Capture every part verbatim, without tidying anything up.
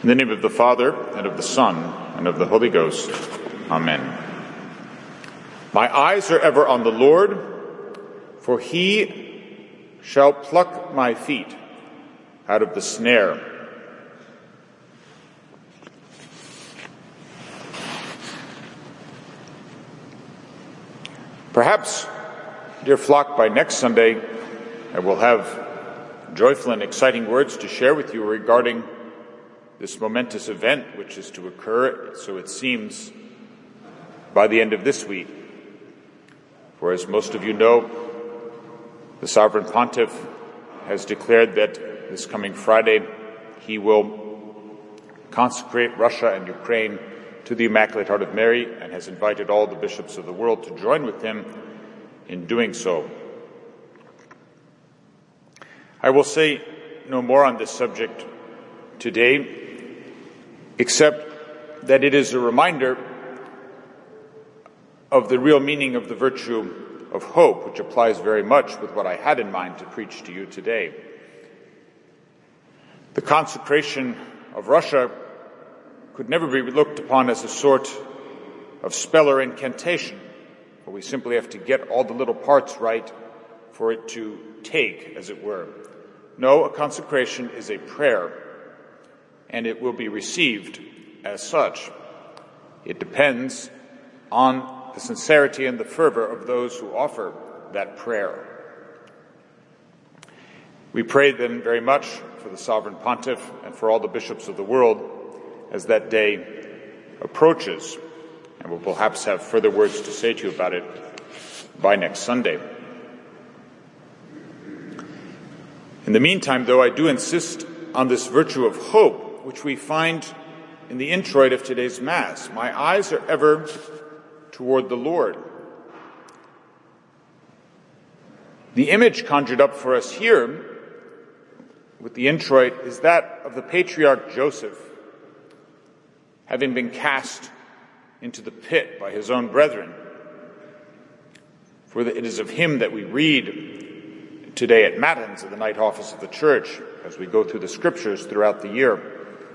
In the name of the Father, and of the Son, and of the Holy Ghost. Amen. My eyes are ever on the Lord, for he shall pluck my feet out of the snare. Perhaps, dear flock, by next Sunday, I will have joyful and exciting words to share with you regarding this momentous event which is to occur, so it seems, by the end of this week. For as most of you know, the Sovereign Pontiff has declared that this coming Friday he will consecrate Russia and Ukraine to the Immaculate Heart of Mary, and has invited all the bishops of the world to join with him in doing so. I will say no more on this subject today, except that it is a reminder of the real meaning of the virtue of hope, which applies very much with what I had in mind to preach to you today. The consecration of Russia could never be looked upon as a sort of spell or incantation, where we simply have to get all the little parts right for it to take, as it were. No, a consecration is a prayer, and it will be received as such. It depends on the sincerity and the fervor of those who offer that prayer. We pray then very much for the Sovereign Pontiff and for all the bishops of the world as that day approaches, and we'll perhaps have further words to say to you about it by next Sunday. In the meantime, though, I do insist on this virtue of hope, which we find in the introit of today's Mass. My eyes are ever toward the Lord. The image conjured up for us here with the introit is that of the patriarch Joseph, having been cast into the pit by his own brethren. For it is of him that we read today at Matins, at the night office of the Church, as we go through the Scriptures throughout the year.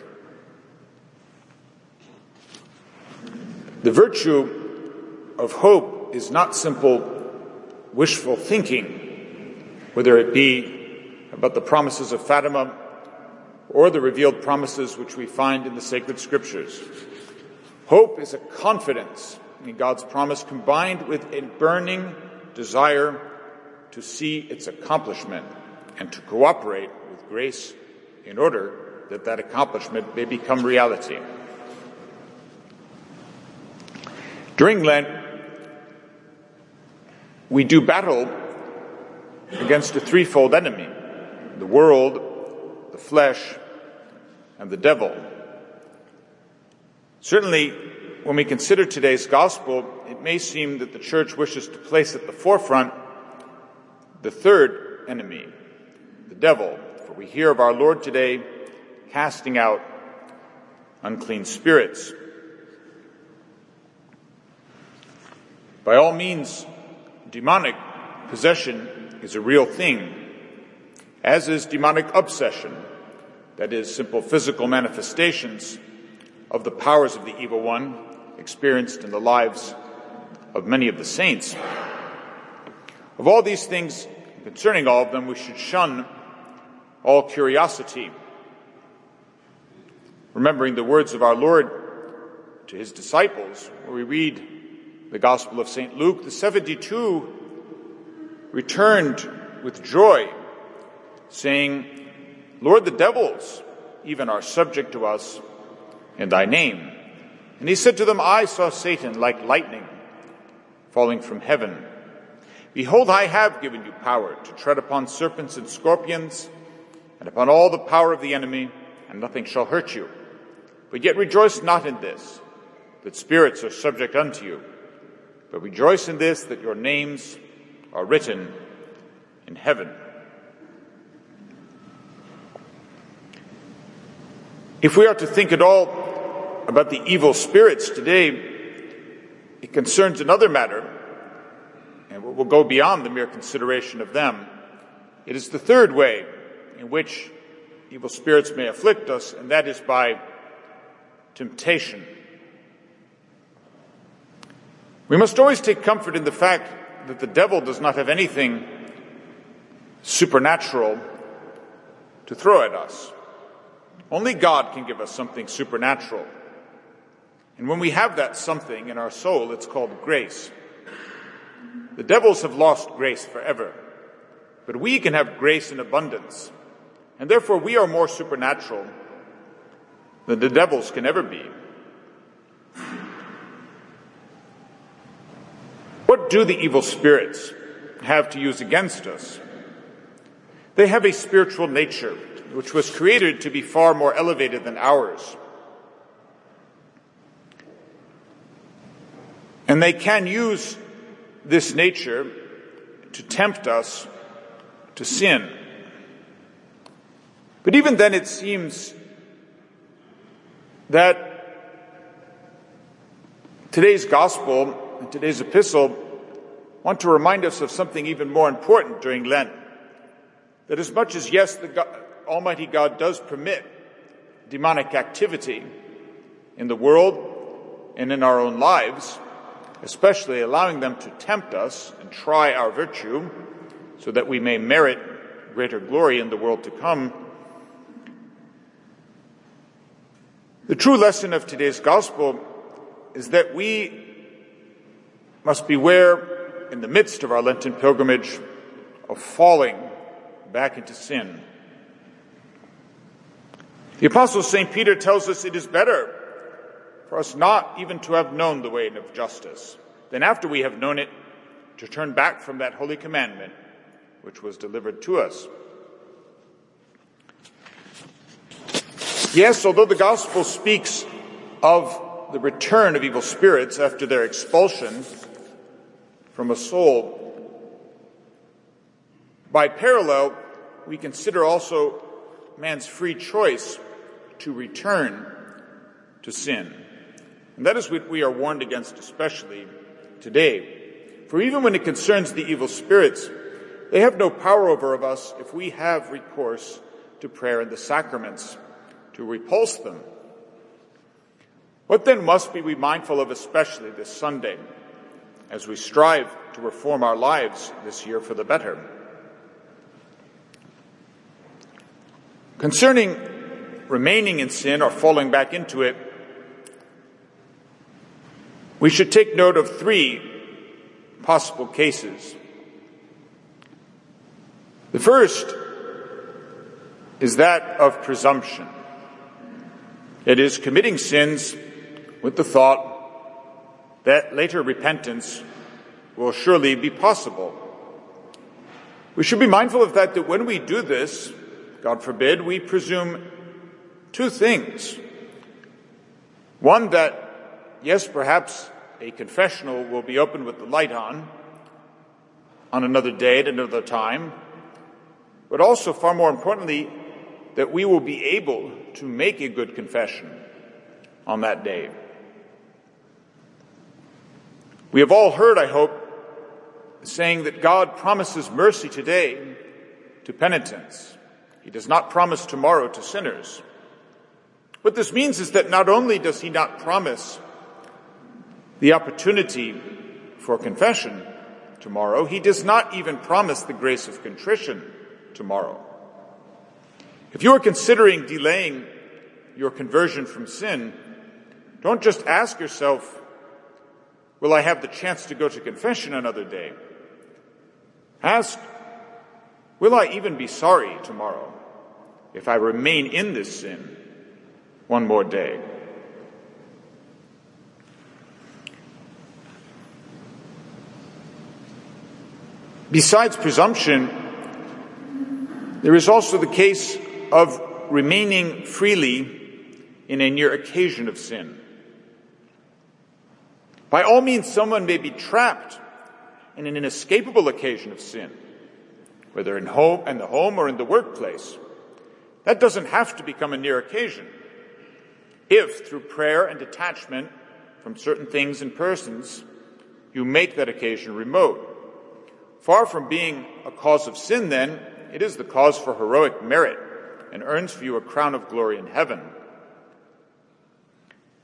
The virtue of hope is not simple wishful thinking, whether it be about the promises of Fatima or the revealed promises which we find in the sacred Scriptures. Hope is a confidence in God's promise combined with a burning desire to see its accomplishment and to cooperate with grace in order that that accomplishment may become reality. During Lent, we do battle against a threefold enemy: the world, the flesh, and the devil. Certainly, when we consider today's gospel, it may seem that the Church wishes to place at the forefront the third enemy, the devil, for we hear of our Lord today casting out unclean spirits. By all means, demonic possession is a real thing, as is demonic obsession, that is, simple physical manifestations of the powers of the evil one experienced in the lives of many of the saints. Of all these things, concerning all of them, we should shun all curiosity, remembering the words of our Lord to his disciples, where we read the Gospel of Saint Luke, the seventy-two returned with joy, saying, "Lord, the devils even are subject to us in thy name." And he said to them, "I saw Satan like lightning falling from heaven. Behold, I have given you power to tread upon serpents and scorpions, and upon all the power of the enemy, and nothing shall hurt you. But yet rejoice not in this, that spirits are subject unto you, but rejoice in this, that your names are written in heaven." If we are to think at all about the evil spirits today, it concerns another matter, and will go beyond the mere consideration of them. It is the third way in which evil spirits may afflict us, and that is by temptation. We must always take comfort in the fact that the devil does not have anything supernatural to throw at us. Only God can give us something supernatural. And when we have that something in our soul, it's called grace. The devils have lost grace forever, but we can have grace in abundance. And therefore we are more supernatural than the devils can ever be. What do the evil spirits have to use against us? They have a spiritual nature, which was created to be far more elevated than ours. And they can use this nature to tempt us to sin. But even then it seems that today's gospel and today's epistle want to remind us of something even more important during Lent. That as much as, yes, the God, Almighty God does permit demonic activity in the world and in our own lives, especially allowing them to tempt us and try our virtue so that we may merit greater glory in the world to come, the true lesson of today's gospel is that we must beware in the midst of our Lenten pilgrimage of falling back into sin. The Apostle Saint Peter tells us it is better for us not even to have known the way of justice than after we have known it to turn back from that holy commandment which was delivered to us. Yes, although the gospel speaks of the return of evil spirits after their expulsion from a soul, by parallel, we consider also man's free choice to return to sin. And that is what we are warned against especially today. For even when it concerns the evil spirits, they have no power over us if we have recourse to prayer and the sacraments to repulse them. What then must be we mindful of especially this Sunday as we strive to reform our lives this year for the better? Concerning remaining in sin or falling back into it, we should take note of three possible cases. The first is that of presumption. It is committing sins with the thought that later repentance will surely be possible. We should be mindful of that, that when we do this, God forbid, we presume two things. One, that, yes, perhaps a confessional will be opened with the light on, on another day at another time, but also, far more importantly, that we will be able to make a good confession on that day. We have all heard, I hope, saying that God promises mercy today to penitents. He does not promise tomorrow to sinners. What this means is that not only does he not promise the opportunity for confession tomorrow, he does not even promise the grace of contrition tomorrow. If you are considering delaying your conversion from sin, don't just ask yourself, will I have the chance to go to confession another day? Ask, will I even be sorry tomorrow if I remain in this sin one more day? Besides presumption, there is also the case of remaining freely in a near occasion of sin. By all means, someone may be trapped in an inescapable occasion of sin, whether in home, in the home or in the workplace. That doesn't have to become a near occasion. If, through prayer and detachment from certain things and persons, you make that occasion remote. Far from being a cause of sin, then, it is the cause for heroic merit and earns for you a crown of glory in heaven.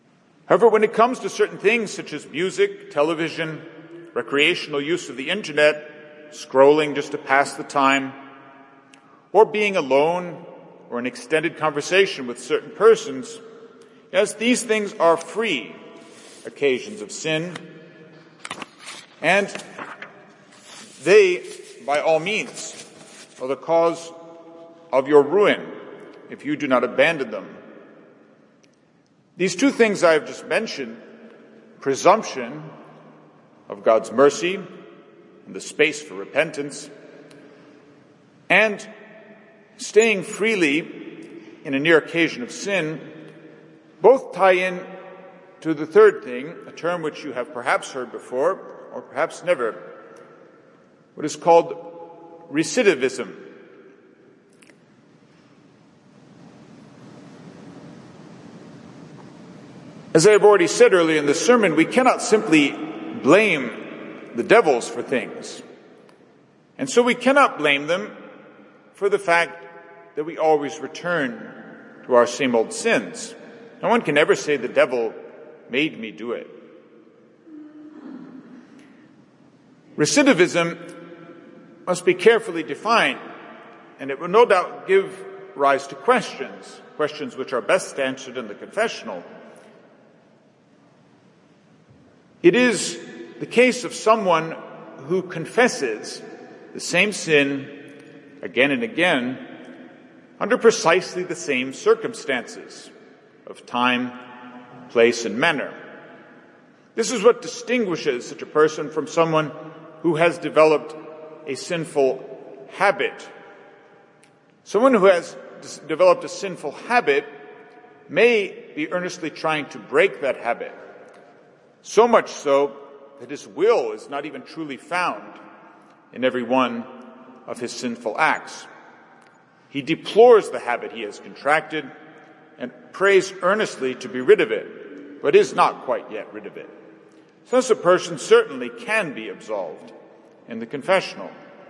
However, when it comes to certain things such as music, television, recreational use of the internet, scrolling just to pass the time, or being alone or in extended conversation with certain persons, yes, these things are free occasions of sin, and they, by all means, are the cause of your ruin if you do not abandon them. These two things I have just mentioned, presumption of God's mercy and the space for repentance, and staying freely in a near occasion of sin, both tie in to the third thing, a term which you have perhaps heard before, or perhaps never, what is called recidivism. As I have already said earlier in the sermon, we cannot simply blame the devils for things. And so we cannot blame them for the fact that we always return to our same old sins. No one can ever say the devil made me do it. Recidivism must be carefully defined, and it will no doubt give rise to questions, questions which are best answered in the confessional. It is the case of someone who confesses the same sin again and again under precisely the same circumstances of time, place, and manner. This is what distinguishes such a person from someone who has developed a sinful habit. Someone who has developed a sinful habit may be earnestly trying to break that habit, so much so that his will is not even truly found in every one of his sinful acts. He deplores the habit he has contracted and prays earnestly to be rid of it, but is not quite yet rid of it. Such a person certainly can be absolved in the confessional.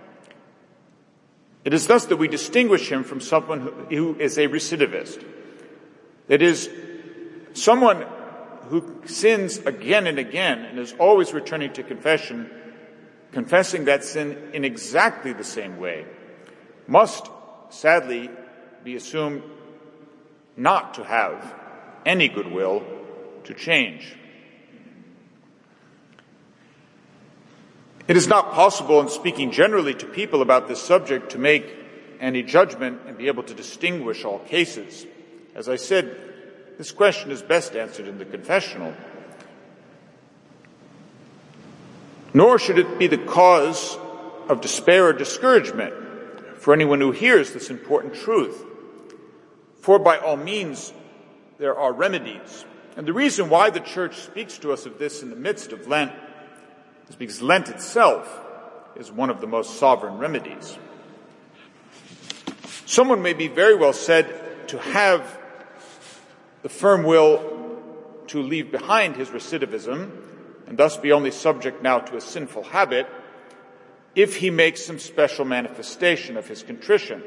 It is thus that we distinguish him from someone who is a recidivist. That is, someone who sins again and again and is always returning to confession, confessing that sin in exactly the same way, must sadly be assumed not to have any goodwill to change. It is not possible, in speaking generally to people about this subject, to make any judgment and be able to distinguish all cases. As I said, this question is best answered in the confessional. Nor should it be the cause of despair or discouragement for anyone who hears this important truth. For by all means, there are remedies. And the reason why the Church speaks to us of this in the midst of Lent is because Lent itself is one of the most sovereign remedies. Someone may be very well said to have the firm will to leave behind his recidivism and thus be only subject now to a sinful habit if he makes some special manifestation of his contrition.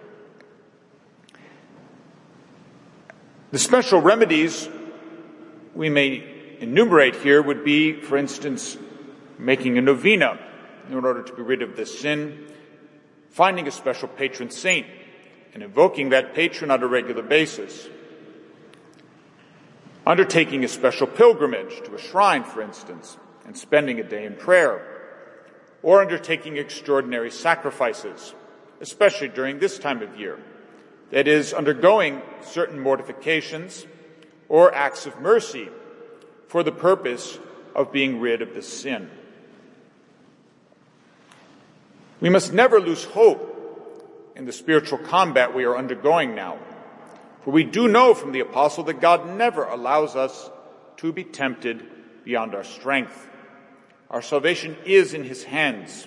The special remedies we may enumerate here would be, for instance, making a novena in order to be rid of this sin, finding a special patron saint and invoking that patron on a regular basis, undertaking a special pilgrimage to a shrine, for instance, and spending a day in prayer, or undertaking extraordinary sacrifices, especially during this time of year. That is, undergoing certain mortifications or acts of mercy for the purpose of being rid of this sin. We must never lose hope in the spiritual combat we are undergoing now. For we do know from the apostle that God never allows us to be tempted beyond our strength. Our salvation is in his hands.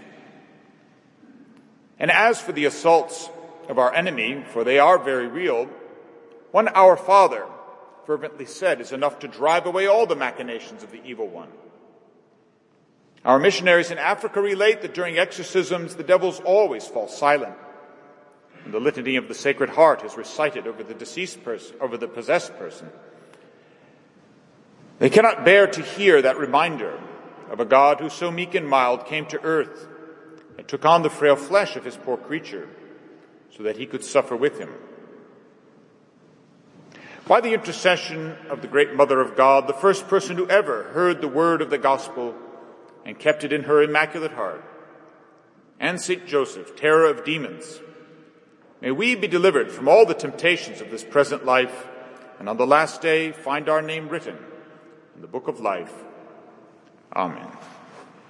And as for the assaults of our enemy, for they are very real, one Our Father fervently said is enough to drive away all the machinations of the evil one. Our missionaries in Africa relate that during exorcisms the devils always fall silent, and the litany of the Sacred Heart is recited over the deceased person, over the possessed person. They cannot bear to hear that reminder of a God who so meek and mild came to earth and took on the frail flesh of his poor creature so that he could suffer with him. By the intercession of the great Mother of God, the first person who ever heard the word of the gospel and kept it in her immaculate heart, and Saint Joseph, terror of demons, may we be delivered from all the temptations of this present life, and on the last day find our name written in the book of life. Amen.